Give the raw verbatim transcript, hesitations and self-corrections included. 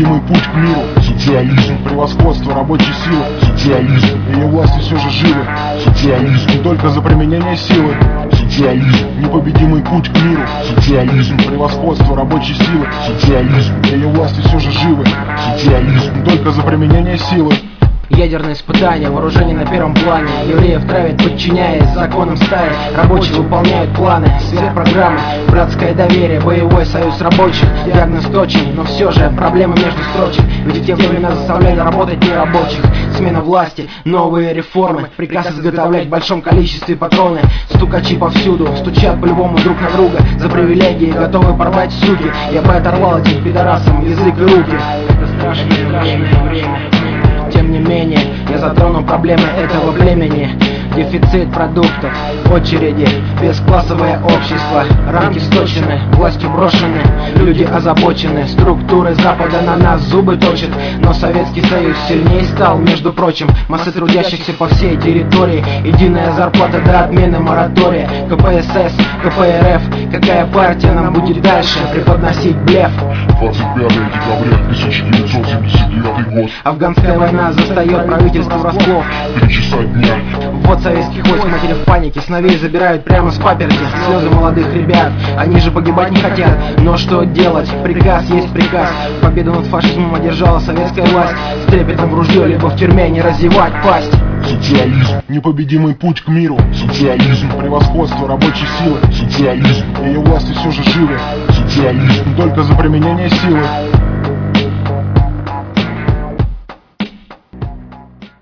непобедимый путь к миру. Социализм, превосходство рабочей силы. Социализм, ее власти все же живы. Социализм, не только за применение силы. Социализм, непобедимый путь к миру. Социализм, превосходство рабочей силы. Социализм, ее власти все же живы. Социализм, не только за применение силы. Ядерные испытания, вооружение на первом плане. Евреев травят, подчиняясь законам стаи. Рабочие выполняют планы, сверхпрограммы. Братское доверие, боевой союз рабочих. Диагноз точен, но все же проблемы между строчек. Ведь в те времена заставляли работать нерабочих. Смена власти, новые реформы. Приказ изготовлять в большом количестве патроны. Стукачи повсюду, стучат по-любому друг на друга. За привилегии готовы порвать суки. Я бы оторвал этим пидорасам язык и руки. Это страшное время, время. Тем не менее, я затрону проблемы этого племени. Дефицит продуктов, очереди, бесклассовое общество. Рамки сточены, властью брошены, люди озабочены. Структуры Запада на нас зубы точат. Но Советский Союз сильнее стал, между прочим. Массы трудящихся по всей территории. Единая зарплата до отмены моратория. ка пэ эс эс, ка пэ эр эф. Какая партия нам будет дальше преподносить блеф? двадцать пятое декабря тысяча девятьсот семьдесят девятый год. Афганская война застает правительство врасплох. Три часа дня. Вот советских войск, матери в панике. Сыновей забирают прямо с паперти. Слезы молодых ребят, они же погибать не хотят. Но что делать? Приказ есть приказ. Победу над фашизмом одержала советская власть. С трепетом в ружье, либо в тюрьме не разевать пасть. Социализм, непобедимый путь к миру. Социализм, превосходство рабочей силы. Социализм, ее власти все же живы. Социализм, не только за применение силы.